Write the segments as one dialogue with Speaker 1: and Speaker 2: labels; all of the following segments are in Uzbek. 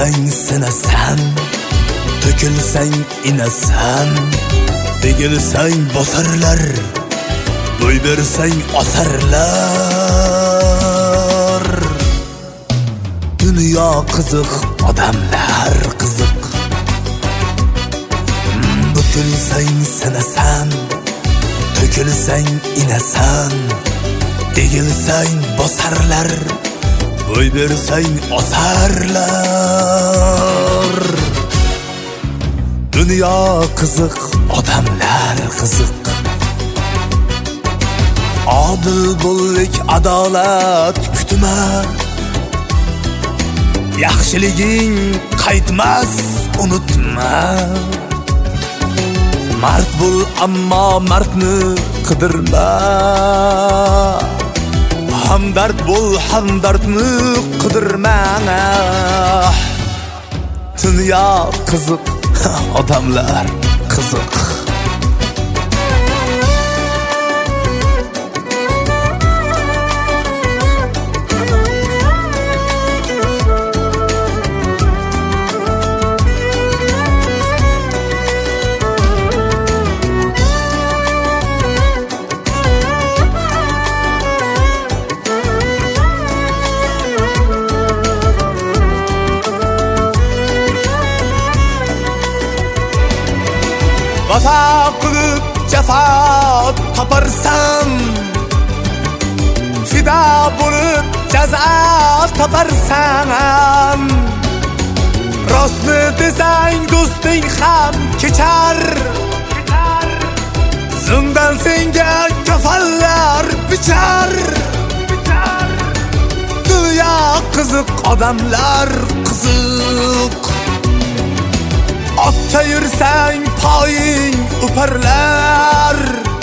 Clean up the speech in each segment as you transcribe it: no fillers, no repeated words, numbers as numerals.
Speaker 1: Egilsang sinasan, to'kilsang inasan, egilsang bosarlar, bo'y bersang osarlar. Dunyo qiziq, odamlar qiziq. Bukilsang sinasan, to'kilsang inasan, egilsang bosarlar, bo'y bersang osarlar. Dunyo qiziq, odamlar qiziq. Adil bo'llik, adolat kutma. Yaxshiliging qaytmas, unutma. Mard bo'l, ammo mardni qidirma. Hamdard bo'l, hamdardni qidirma. Dunyo qiziq, odamlar qiziq. Vafo qilib jafo toparsan, fido bo'lib jazo toparsan. Rostni desang do'sting ham kechar, zimdan senga kafallar bichar. Dunyo qiziq, odamlar qiziq. Otda yursang poying uparlar,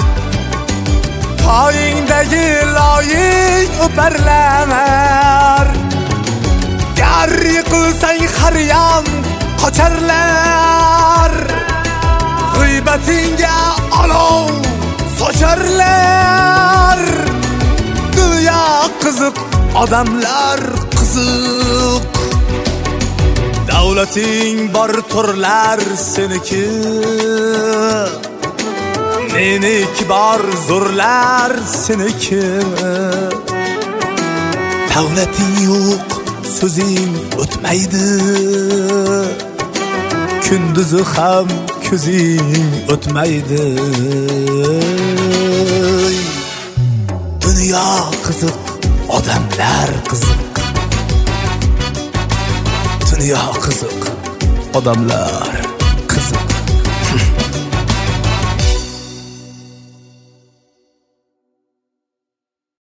Speaker 1: poyingdagi loying uparlar. Gar yiqilsang haryam qocharlar, g'iybatingga olov socharlar. Dunyo qiziq, odamlar qiziq. Davlating bor turlar seniki, meniki bor zo'rlar seniki. Davlating yo'q, so'zing o'tmaydi, kunduzi ham ko'zing o'tmaydi. Dunyo qiziq, odamlar qiziq. Dunyo qiziq, odamlar qiziq.